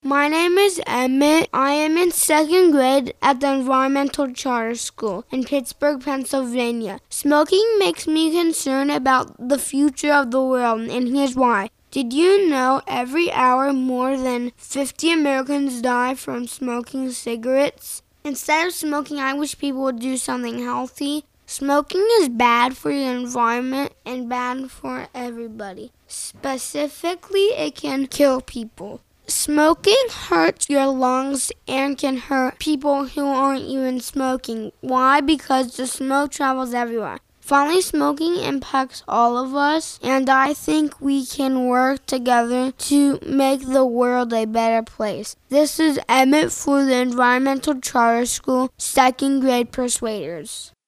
My name is Emmett. I am in second grade at the Environmental Charter School in Pittsburgh, Pennsylvania. Smoking makes me concerned about the future of the world, and here's why. Did you know every hour more than 50 Americans die from smoking cigarettes? Instead of smoking, I wish people would do something healthy. Smoking is bad for the environment and bad for everybody. Specifically, it can kill people. Smoking hurts your lungs and can hurt people who aren't even smoking. Why? Because the smoke travels everywhere. Finally, smoking impacts all of us, and I think we can work together to make the world a better place. This is Emmett for the Environmental Charter School, second grade Persuaders.